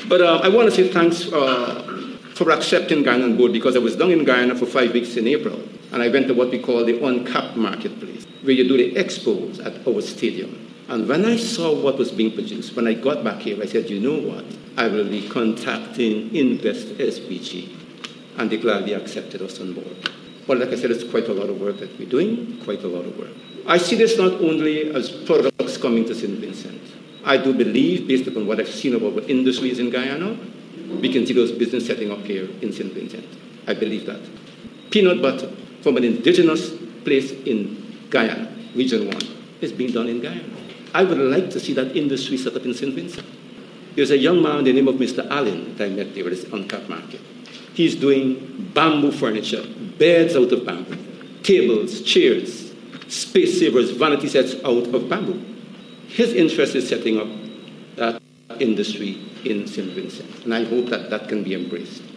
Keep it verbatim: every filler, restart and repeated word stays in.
But uh, I want to say thanks uh, for accepting Guyana on board, because I was down in Guyana for five weeks in April, and I went to what we call the uncapped marketplace, where you do the expos at our stadium. And when I saw what was being produced, when I got back here, I said, you know what? I will be contacting Invest S B G. And they gladly accepted us on board. But like I said, it's quite a lot of work that we're doing, quite a lot of work. I see this not only as products coming to Saint Vincent. I do believe, based upon what I've seen about what industries in Guyana, we can see those business setting up here in Saint Vincent. I believe that. Peanut butter from an indigenous place in Guyana, Region one, is being done in Guyana. I would like to see that industry set up in Saint Vincent. There's a young man, the name of Mister Allen, that I met there at this uncapped market. He's doing bamboo furniture, beds out of bamboo, tables, chairs, space savers, vanity sets out of bamboo. His interest is setting up that industry in Saint Vincent, and I hope that that can be embraced.